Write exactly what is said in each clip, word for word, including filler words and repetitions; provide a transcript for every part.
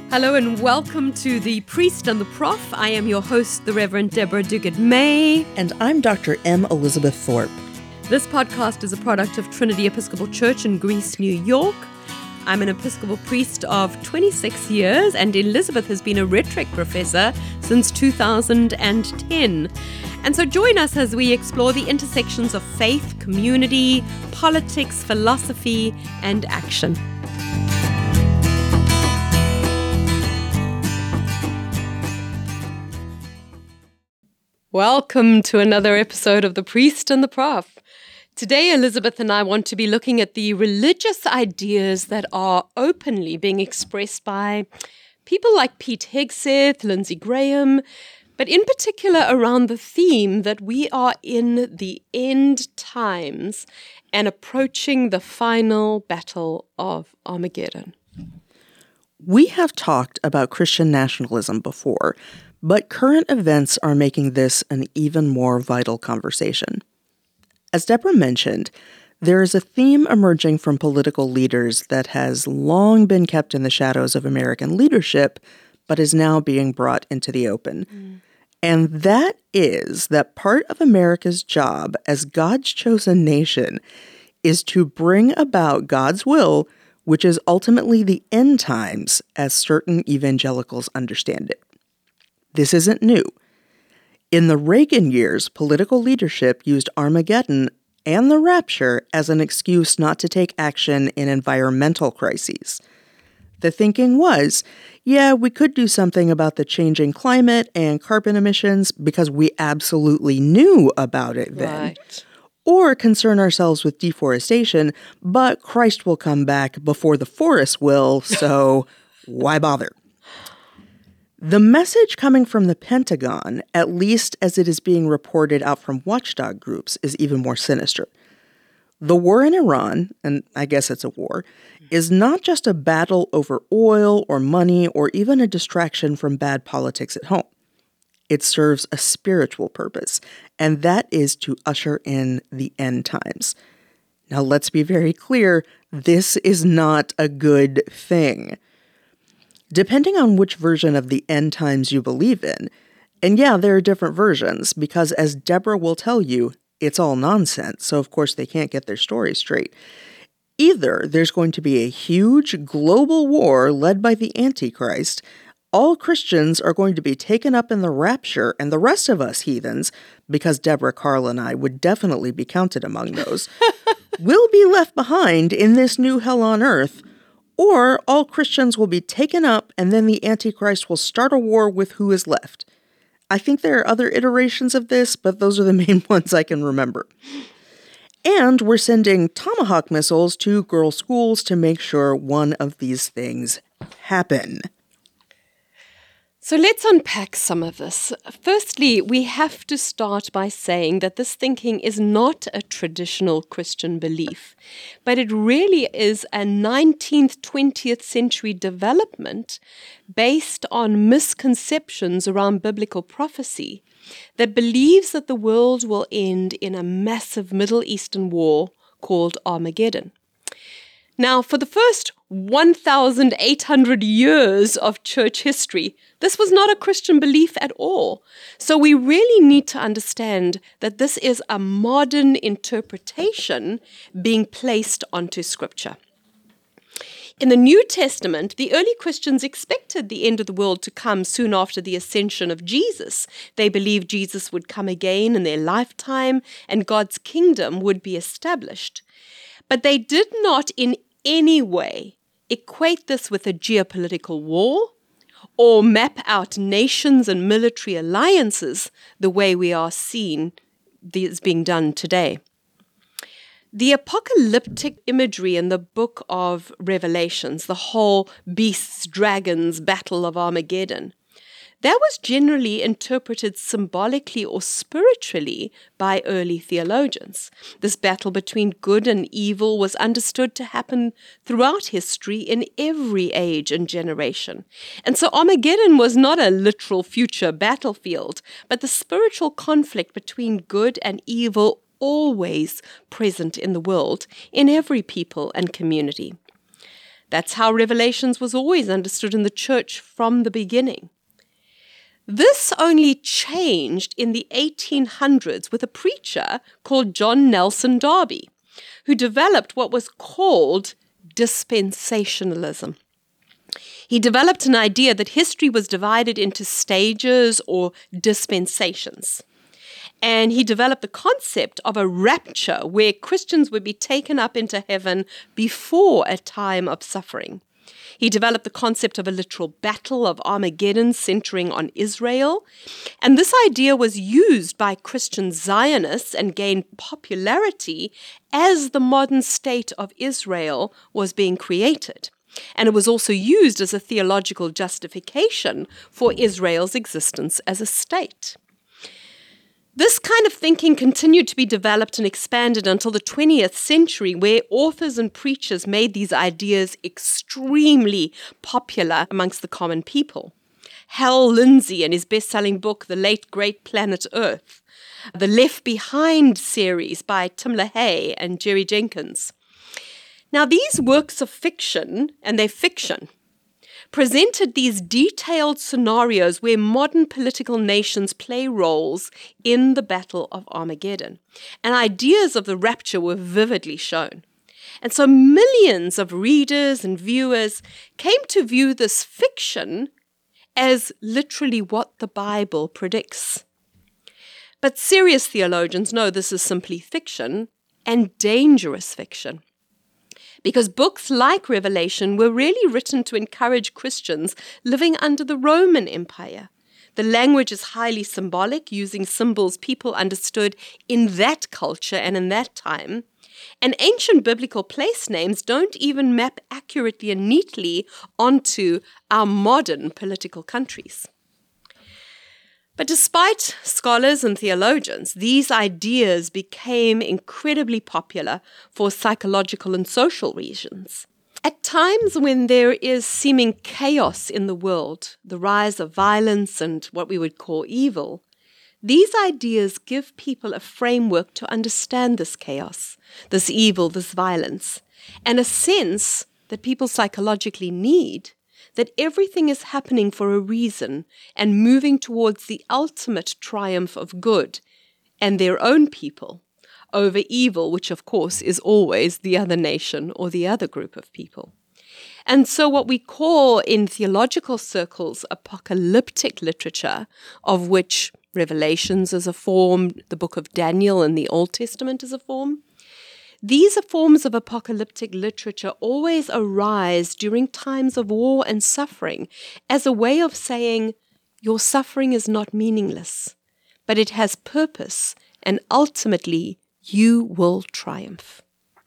Hello and welcome to The Priest and the Prof. I am your host, the Reverend Deborah Duguid-May. And I'm Doctor M. Elizabeth Thorpe. This podcast is a product of Trinity Episcopal Church in Greece, New York. I'm an Episcopal priest of twenty-six years, and Elizabeth has been a rhetoric professor since two thousand ten. And so join us as we explore the intersections of faith, community, politics, philosophy, and action. Welcome to another episode of The Priest and the Prof. Today, Elizabeth and I want to be looking at the religious ideas that are openly being expressed by people like Pete Hegseth, Lindsey Graham, but in particular around the theme that we are in the end times and approaching the final battle of Armageddon. We have talked about Christian nationalism before, but current events are making this an even more vital conversation. As Deborah mentioned, there is a theme emerging from political leaders that has long been kept in the shadows of American leadership, but is now being brought into the open. Mm. And that is that part of America's job as God's chosen nation is to bring about God's will, which is ultimately the end times as certain evangelicals understand it. This isn't new. In the Reagan years, political leadership used Armageddon and the rapture as an excuse not to take action in environmental crises. The thinking was, yeah, we could do something about the changing climate and carbon emissions because we absolutely knew about it then. Right. Or concern ourselves with deforestation, but Christ will come back before the forest will, so why bother? The message coming from the Pentagon, at least as it is being reported out from watchdog groups, is even more sinister. The war in Iran, and I guess it's a war, is not just a battle over oil or money or even a distraction from bad politics at home. It serves a spiritual purpose, and that is to usher in the end times. Now, let's be very clear, this is not a good thing. Depending on which version of the end times you believe in, and yeah, there are different versions, because as Deborah will tell you, it's all nonsense, so of course they can't get their story straight. Either there's going to be a huge global war led by the Antichrist, all Christians are going to be taken up in the rapture, and the rest of us heathens, because Deborah, Carl, and I would definitely be counted among those, will be left behind in this new hell on earth, or all Christians will be taken up and then the Antichrist will start a war with who is left. I think there are other iterations of this, but those are the main ones I can remember. And we're sending Tomahawk missiles to girls' schools to make sure one of these things happen. So let's unpack some of this. Firstly, we have to start by saying that this thinking is not a traditional Christian belief, but it really is a nineteenth, twentieth century development based on misconceptions around biblical prophecy that believes that the world will end in a massive Middle Eastern war called Armageddon. Now, for the first one thousand eight hundred years of church history, this was not a Christian belief at all. So we really need to understand that this is a modern interpretation being placed onto Scripture. In the New Testament, the early Christians expected the end of the world to come soon after the ascension of Jesus. They believed Jesus would come again in their lifetime and God's kingdom would be established. But they did not in any way equate this with a geopolitical war or map out nations and military alliances the way we are seeing these being done today. The apocalyptic imagery in the book of Revelations, the whole beasts, dragons, battle of Armageddon, that was generally interpreted symbolically or spiritually by early theologians. This battle between good and evil was understood to happen throughout history in every age and generation. And so Armageddon was not a literal future battlefield, but the spiritual conflict between good and evil always present in the world, in every people and community. That's how Revelations was always understood in the church from the beginning. This only changed in the eighteen hundreds with a preacher called John Nelson Darby, who developed what was called dispensationalism. He developed an idea that history was divided into stages or dispensations. And he developed the concept of a rapture where Christians would be taken up into heaven before a time of suffering. He developed the concept of a literal battle of Armageddon centering on Israel. And this idea was used by Christian Zionists and gained popularity as the modern state of Israel was being created. And it was also used as a theological justification for Israel's existence as a state. This kind of thinking continued to be developed and expanded until the twentieth century, where authors and preachers made these ideas extremely popular amongst the common people. Hal Lindsey and his best-selling book, The Late Great Planet Earth, the Left Behind series by Tim LaHaye and Jerry Jenkins. Now, these works of fiction, and they're fiction, presented these detailed scenarios where modern political nations play roles in the Battle of Armageddon. And ideas of the rapture were vividly shown. And so millions of readers and viewers came to view this fiction as literally what the Bible predicts. But serious theologians know this is simply fiction, and dangerous fiction. Because books like Revelation were really written to encourage Christians living under the Roman Empire. The language is highly symbolic, using symbols people understood in that culture and in that time. And ancient biblical place names don't even map accurately and neatly onto our modern political countries. But despite scholars and theologians, these ideas became incredibly popular for psychological and social reasons. At times when there is seeming chaos in the world, the rise of violence and what we would call evil, these ideas give people a framework to understand this chaos, this evil, this violence, and a sense that people psychologically need that everything is happening for a reason and moving towards the ultimate triumph of good and their own people over evil, which of course is always the other nation or the other group of people. And so what we call in theological circles apocalyptic literature, of which Revelations is a form, the book of Daniel in the Old Testament is a form, these forms of apocalyptic literature always arise during times of war and suffering as a way of saying, your suffering is not meaningless, but it has purpose, and ultimately you will triumph.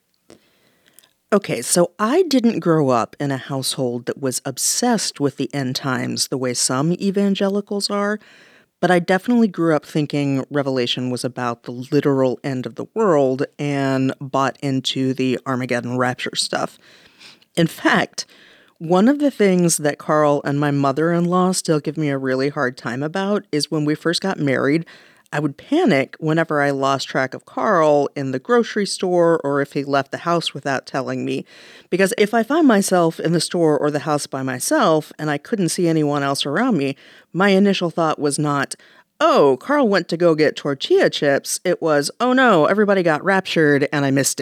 Okay, so I didn't grow up in a household that was obsessed with the end times the way some evangelicals are, but I definitely grew up thinking Revelation was about the literal end of the world and bought into the Armageddon rapture stuff. In fact, one of the things that Carl and my mother-in-law still give me a really hard time about is when we first got married, I would panic whenever I lost track of Carl in the grocery store or if he left the house without telling me. Because if I find myself in the store or the house by myself and I couldn't see anyone else around me, my initial thought was not, oh, Carl went to go get tortilla chips. It was, oh no, everybody got raptured and I missed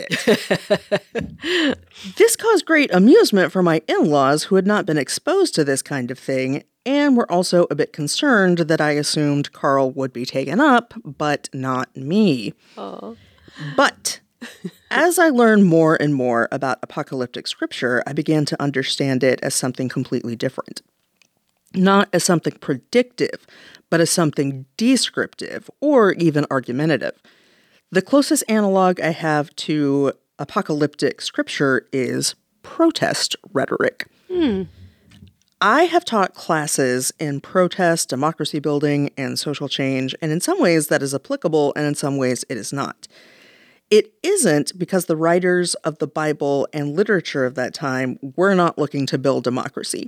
it. This caused great amusement for my in-laws who had not been exposed to this kind of thing, and were also a bit concerned that I assumed Carl would be taken up, but not me. Aww. But as I learned more and more about apocalyptic scripture, I began to understand it as something completely different. Not as something predictive, but as something descriptive or even argumentative. The closest analog I have to apocalyptic scripture is protest rhetoric. Hmm. I have taught classes in protest, democracy building, and social change, and in some ways that is applicable, and in some ways it is not. It isn't because the writers of the Bible and literature of that time were not looking to build democracy.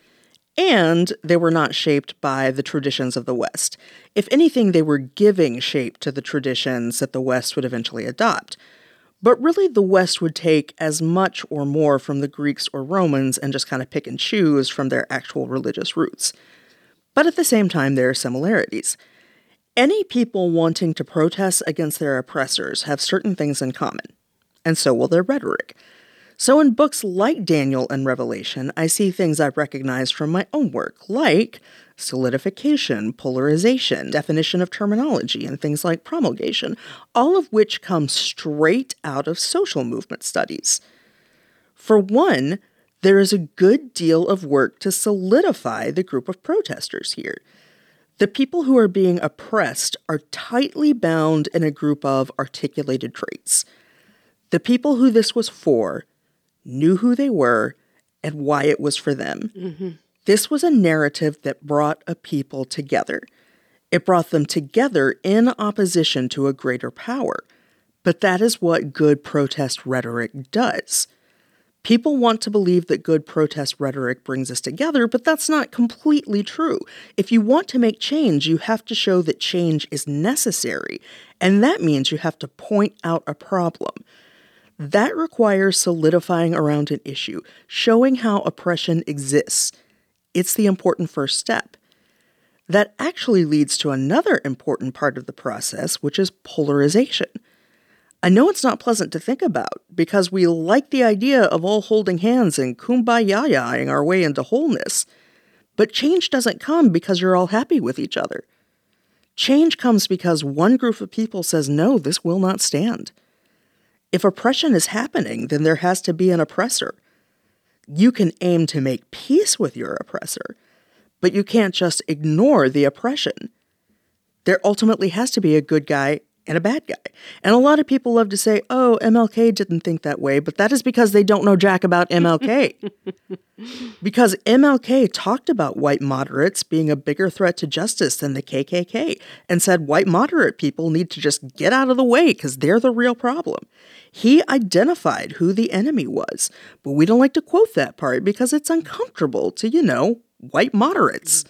And they were not shaped by the traditions of the West. If anything, they were giving shape to the traditions that the West would eventually adopt. But really, the West would take as much or more from the Greeks or Romans and just kind of pick and choose from their actual religious roots. But at the same time, there are similarities. Any people wanting to protest against their oppressors have certain things in common, and so will their rhetoric. So in books like Daniel and Revelation, I see things I recognize from my own work, like solidification, polarization, definition of terminology, and things like promulgation, all of which come straight out of social movement studies. For one, there is a good deal of work to solidify the group of protesters here. The people who are being oppressed are tightly bound in a group of articulated traits. The people who this was for knew who they were and why it was for them. Mm-hmm. This was a narrative that brought a people together. It brought them together in opposition to a greater power. But that is what good protest rhetoric does. People want to believe that good protest rhetoric brings us together, but that's not completely true. If you want to make change, you have to show that change is necessary, and that means you have to point out a problem. That requires solidifying around an issue, showing how oppression exists. It's the important first step. That actually leads to another important part of the process, which is polarization. I know it's not pleasant to think about, because we like the idea of all holding hands and kumbaya-ing our way into wholeness. But change doesn't come because you're all happy with each other. Change comes because one group of people says, no, this will not stand. If oppression is happening, then there has to be an oppressor. You can aim to make peace with your oppressor, but you can't just ignore the oppression. There ultimately has to be a good guy and a bad guy. And a lot of people love to say, oh, M L K didn't think that way, but that is because they don't know jack about M L K. Because M L K talked about white moderates being a bigger threat to justice than the K K K, and said white moderate people need to just get out of the way because they're the real problem. He identified who the enemy was, but we don't like to quote that part because it's uncomfortable to, you know, white moderates.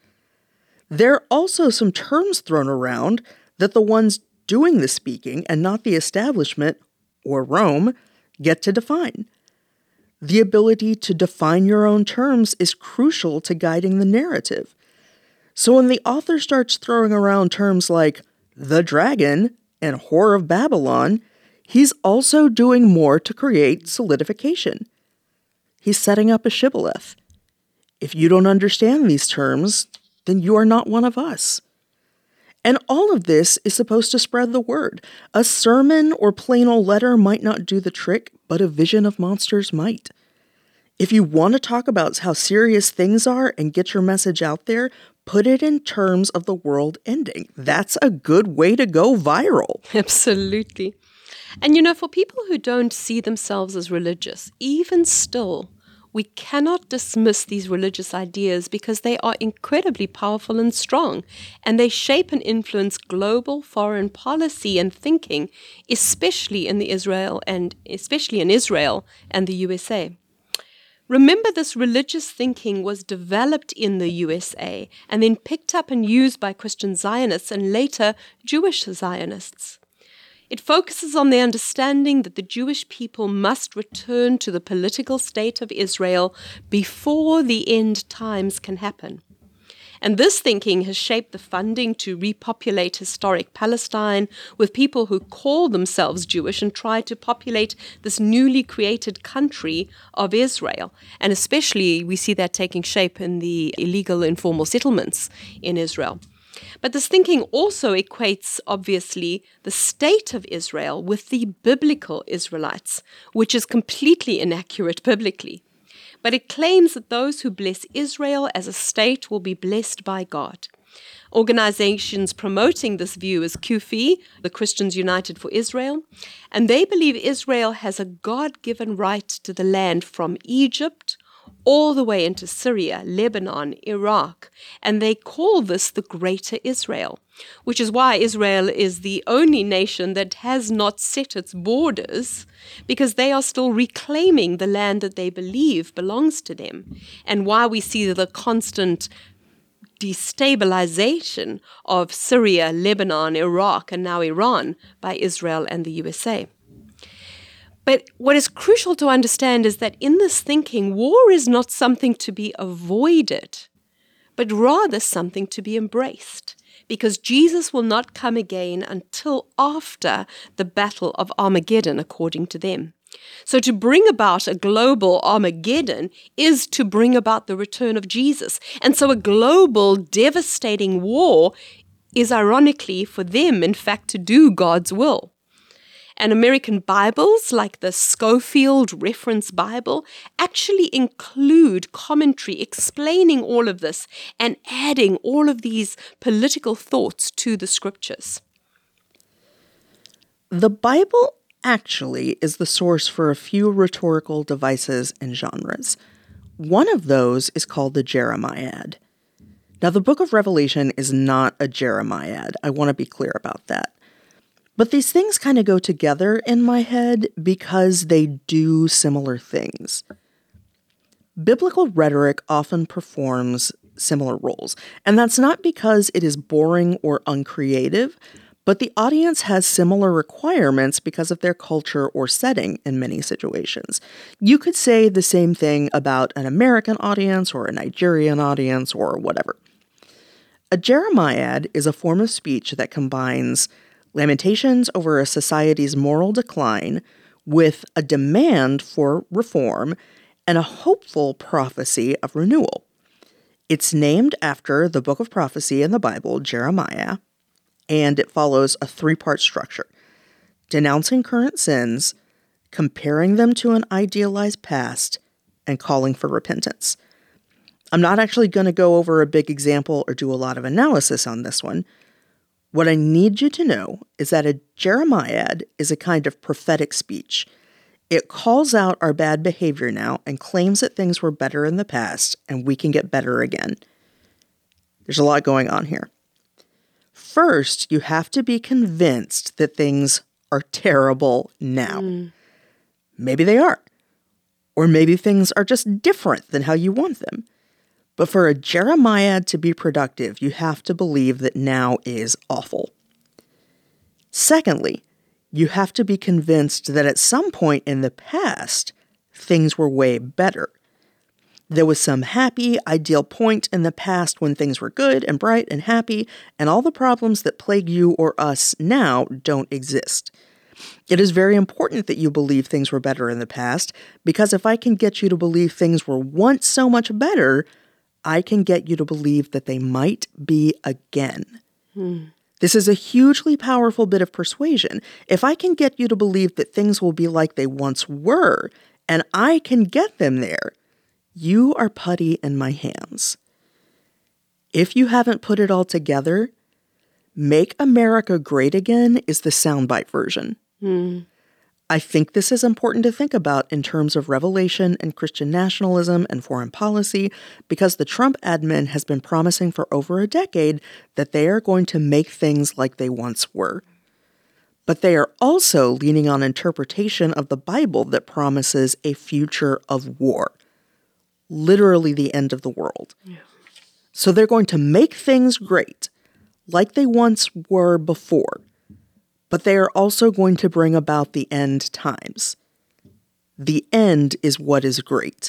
There are also some terms thrown around that the ones doing the speaking and not the establishment, or Rome, get to define. The ability to define your own terms is crucial to guiding the narrative. So when the author starts throwing around terms like the dragon and whore of Babylon, he's also doing more to create solidification. He's setting up a shibboleth. If you don't understand these terms, then you are not one of us. And all of this is supposed to spread the word. A sermon or plain old letter might not do the trick, but a vision of monsters might. If you want to talk about how serious things are and get your message out there, put it in terms of the world ending. That's a good way to go viral. Absolutely. And you know, for people who don't see themselves as religious, even still, we cannot dismiss these religious ideas because they are incredibly powerful and strong, and they shape and influence global foreign policy and thinking, especially in the Israel and especially in Israel and the U S A. Remember, this religious thinking was developed in the U S A and then picked up and used by Christian Zionists and later Jewish Zionists. It focuses on the understanding that the Jewish people must return to the political state of Israel before the end times can happen. And this thinking has shaped the funding to repopulate historic Palestine with people who call themselves Jewish and try to populate this newly created country of Israel. And especially we see that taking shape in the illegal informal settlements in Israel. But this thinking also equates, obviously, the state of Israel with the biblical Israelites, which is completely inaccurate biblically. But it claims that those who bless Israel as a state will be blessed by God. Organizations promoting this view is Q F I, the Christians United for Israel, and they believe Israel has a God-given right to the land from Egypt all the way into Syria, Lebanon, Iraq, and they call this the Greater Israel, which is why Israel is the only nation that has not set its borders, because they are still reclaiming the land that they believe belongs to them, and why we see the constant destabilization of Syria, Lebanon, Iraq, and now Iran by Israel and the U S A. But what is crucial to understand is that in this thinking, war is not something to be avoided, but rather something to be embraced, because Jesus will not come again until after the battle of Armageddon, according to them. So to bring about a global Armageddon is to bring about the return of Jesus. And so a global devastating war is ironically for them, in fact, to do God's will. And American Bibles, like the Scofield Reference Bible, actually include commentary explaining all of this and adding all of these political thoughts to the scriptures. The Bible actually is the source for a few rhetorical devices and genres. One of those is called the Jeremiad. Now, the book of Revelation is not a Jeremiad. I want to be clear about that. But these things kind of go together in my head because they do similar things. Biblical rhetoric often performs similar roles, and that's not because it is boring or uncreative, but the audience has similar requirements because of their culture or setting in many situations. You could say the same thing about an American audience or a Nigerian audience or whatever. A Jeremiad is a form of speech that combines lamentations over a society's moral decline with a demand for reform and a hopeful prophecy of renewal. It's named after the book of prophecy in the Bible, Jeremiah, and it follows a three-part structure: denouncing current sins, comparing them to an idealized past, and calling for repentance. I'm not actually going to go over a big example or do a lot of analysis on this one. What I need you to know is that a Jeremiad is a kind of prophetic speech. It calls out our bad behavior now and claims that things were better in the past and we can get better again. There's a lot going on here. First, you have to be convinced that things are terrible now. Mm. Maybe they are. Or maybe things are just different than how you want them. But for a Jeremiad to be productive, you have to believe that now is awful. Secondly, you have to be convinced that at some point in the past, things were way better. There was some happy, ideal point in the past when things were good and bright and happy, and all the problems that plague you or us now don't exist. It is very important that you believe things were better in the past, because if I can get you to believe things were once so much better, I can get you to believe that they might be again. Hmm. This is a hugely powerful bit of persuasion. If I can get you to believe that things will be like they once were, and I can get them there, you are putty in my hands. If you haven't put it all together, Make America Great Again is the soundbite version. Hmm. I think this is important to think about in terms of Revelation and Christian nationalism and foreign policy, because the Trump admin has been promising for over a decade that they are going to make things like they once were. But they are also leaning on interpretation of the Bible that promises a future of war, literally the end of the world. Yeah. So they're going to make things great, like they once were before. But they are also going to bring about the end times. The end is what is great.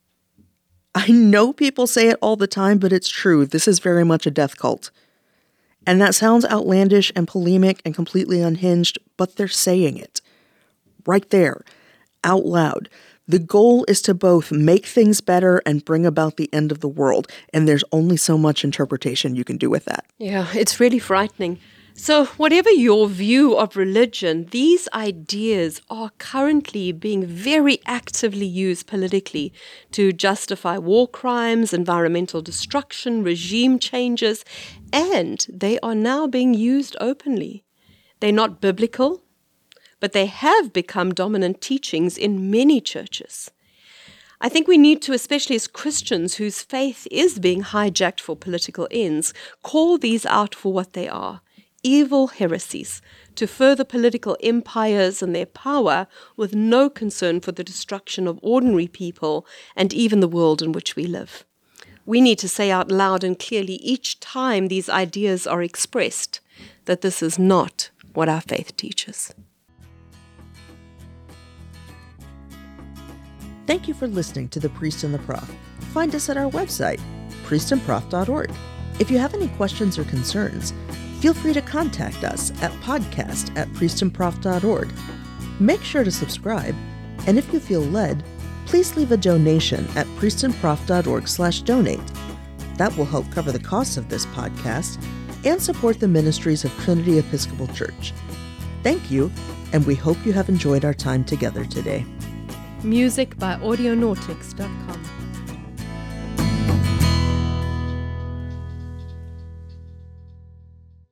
I know people say it all the time, but it's true. This is very much a death cult. And that sounds outlandish and polemic and completely unhinged, but they're saying it. Right there, out loud. The goal is to both make things better and bring about the end of the world. And there's only so much interpretation you can do with that. Yeah, it's really frightening. So whatever your view of religion, these ideas are currently being very actively used politically to justify war crimes, environmental destruction, regime changes, and they are now being used openly. They're not biblical, but they have become dominant teachings in many churches. I think we need to, especially as Christians whose faith is being hijacked for political ends, call these out for what they are. Evil heresies to further political empires and their power with no concern for the destruction of ordinary people and even the world in which we live. We need to say out loud and clearly each time these ideas are expressed that this is not what our faith teaches. Thank you for listening to The Priest and the Prof. Find us at our website, priest and prof dot org. If you have any questions or concerns, feel free to contact us at podcast at priest and prof dot org. Make sure to subscribe, and if you feel led, please leave a donation at priest and prof dot org slash donate. That will help cover the costs of this podcast and support the ministries of Trinity Episcopal Church. Thank you, and we hope you have enjoyed our time together today. Music by audionautics dot com.